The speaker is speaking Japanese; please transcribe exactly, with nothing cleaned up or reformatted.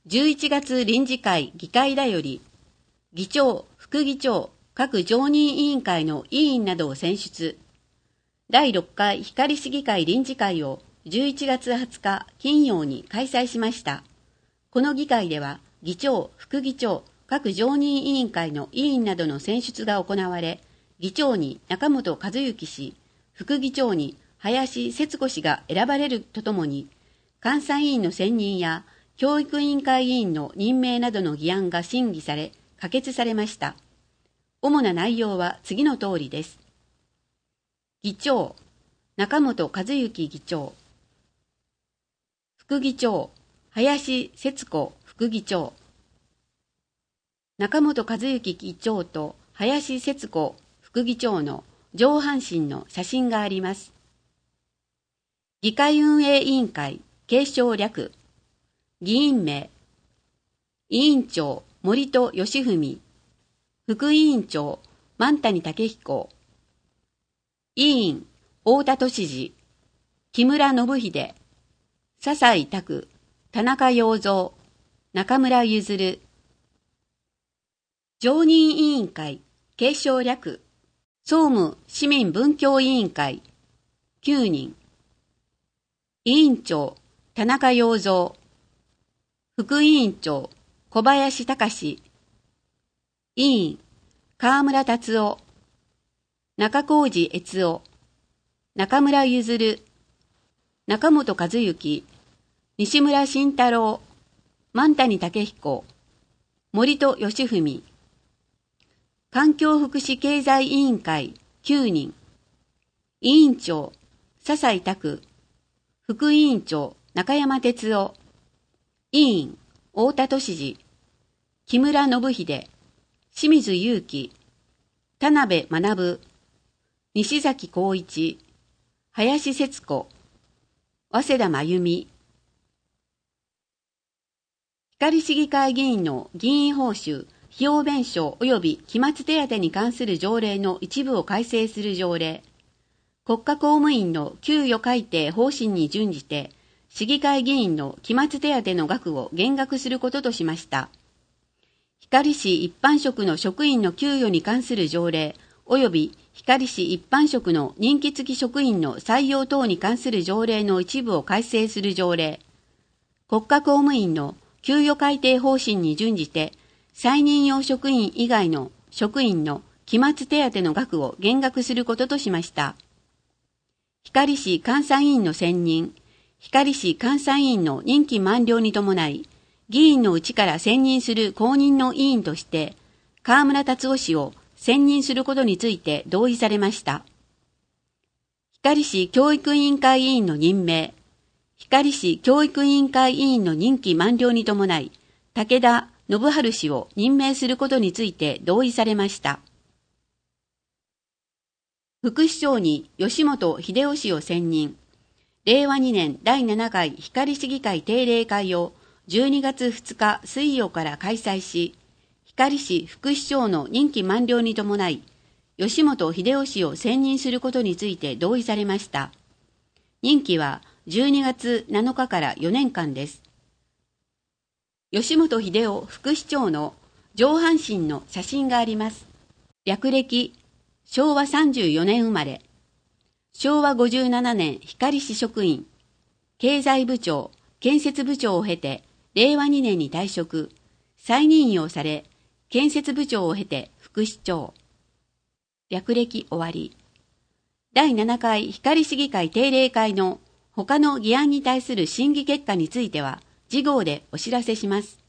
じゅういちがつ臨時会議会だより、議長、副議長、各常任委員会の委員などを選出。だいろっかい光市議会臨時会をじゅういちがつはつか金曜に開催しました。この議会では、議長、副議長、各常任委員会の委員などの選出が行われ、議長に中本和之氏、副議長に林節子氏が選ばれるとともに、監査委員の選任や教育委員会委員の任命などの議案が審議され、可決されました。主な内容は次の通りです。議長、中本和之議長。副議長、林節子副議長。中本和之議長と林節子副議長の上半身の写真があります。議会運営委員会、継承略。議員名。委員長、森戸義文。副委員長、万谷武彦。委員、太田俊治。木村信秀。笹井拓。田中洋三。中村譲。常任委員会、継承略。総務市民文教委員会、きゅうにん。委員長、田中洋三。副委員長、小林隆。委員、河村達夫。中小路悦夫。中村譲。中本和之。西村慎太郎。万谷武彦。森戸義文。環境福祉経済委員会きゅうにん。委員長、笹井拓。副委員長、中山哲夫。委員、太田俊治。木村信秀。清水祐樹。田辺学。西崎光一。林節子。早稲田真由美。光市議会議員の議員報酬、費用弁償及び期末手当に関する条例の一部を改正する条例。国家公務員の給与改定方針に準じて、市議会議員の期末手当の額を減額することとしました。光市一般職の職員の給与に関する条例、及び光市一般職の任期付き職員の採用等に関する条例の一部を改正する条例。国家公務員の給与改定方針に準じて、再任用職員以外の職員の期末手当の額を減額することとしました。光市監査委員の選任、光市監査委員の任期満了に伴い、議員のうちから選任する公認の委員として、河村達夫氏を選任することについて同意されました。光市教育委員会委員の任命、光市教育委員会委員の任期満了に伴い、武田信春氏を任命することについて同意されました。副市長に吉本秀夫氏を選任。れいわにねんだいななかい光市議会定例会をじゅうにがつふつか水曜から開催し、光市副市長の任期満了に伴い、吉本秀夫氏を選任することについて同意されました。任期はじゅうにがつなのかからよねんかんです。吉本秀夫副市長の上半身の写真があります。略歴、しょうわさんじゅうよねん生まれ。しょうわごじゅうななねん光市職員。経済部長、建設部長を経て、れいわにねんに退職。再任用され、建設部長を経て副市長。略歴終わり。だいななかい光市議会定例会の他の議案に対する審議結果については、次号でお知らせします。